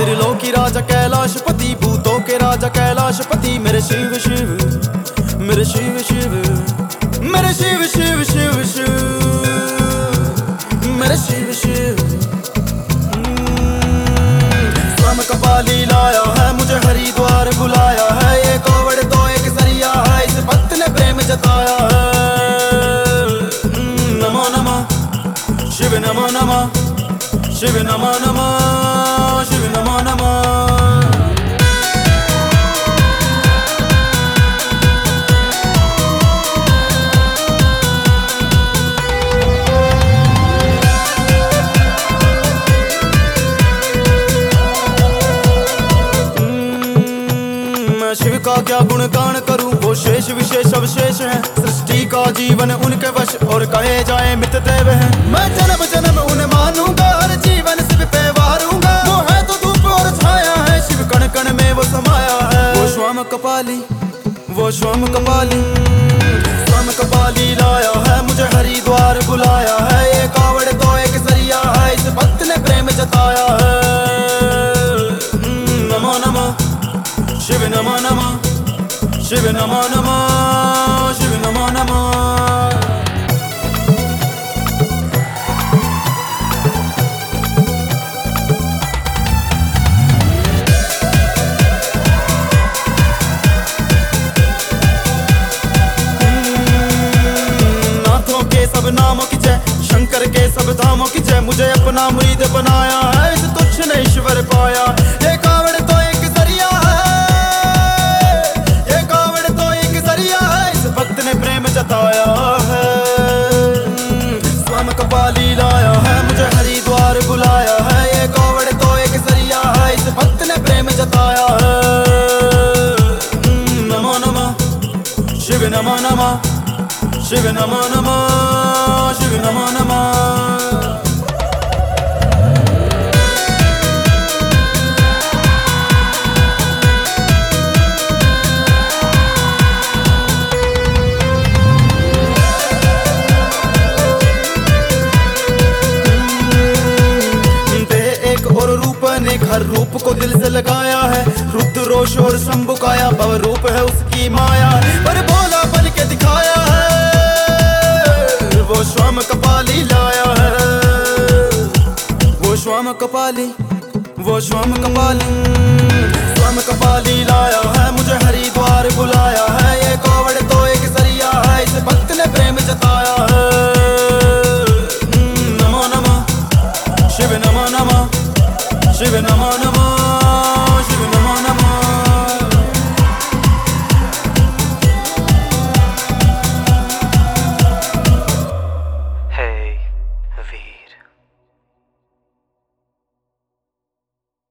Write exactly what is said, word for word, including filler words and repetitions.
त्रिलोकी राजा कैलाशपति, भूतों के राजा कैलाशपति, मेरे शिव शिव मेरे शिव शिव मेरे शिव शिव शिव शिव मेरे शिव शिव। स्वयं कपाली लाया है, मुझे हरिद्वार बुलाया है, ये कावड़ तो एक सरिया है, इस भक्त ने प्रेम जताया है। नमो नमः शिव, नमो नमः शिव, नमो नमः शिव, नमो नमः। शिव का क्या गुणगान करूं, वो शेष विशेष अवशेष हैं, सृष्टि का जीवन उनके वश और कहे जाए मित देव हैं। मैं जन्म जन्म उन्हें मानूंगा, हर जीवन शिव पे वारूंगा, वो है तो धूप और छाया है, शिव कण कण में वो समाया है। वो स्वयं कपाली, वो स्वयं कपाली, स्वयं कपाली लाया है, मुझे हरिद्वार बुलाया है, ये कावड़ तो एक सरिया है, इस भक्त ने प्रेम जताया है। नमो नमः शिव, नमो नमः शिव, नमो नमः शिव, नमो नमः। नाथों के सब नामों की जय, शंकर के सब धामों की जय, मुझे अपना मुरीद बनाया है, इस तुच्छ ने ईश्वर पाया। ये कावड़ तो एक सरिया है, ये कावड़ तो एक सरिया है, इस भक्त ने प्रेम जताया है। स्वयं कपाली लाया है, मुझे हरिद्वार बुलाया है, ये कावड़ तो एक सरिया है, इस भक्त ने प्रेम जताया है। नमो नमः शिव, नमो नमः शिव, नमो नमः शिव, नमो नमः। हर रूप को दिल से लगाया है, रुद्र रोष और शंभु काया, भव रूप है उसकी माया, पर बोला बन के दिखाया है, वो स्वयं कपाली लाया है। वो स्वयं कपाली, वो स्वयं कपाली, स्वयं कपाली लाया है, मुझे हरिद्वार बुलाया है, ये कावड़ तो एक सरिया है, इस भक्त ने प्रेम जताया है। नमो नमः शिव, नमो नमः शिव, नमो नमः।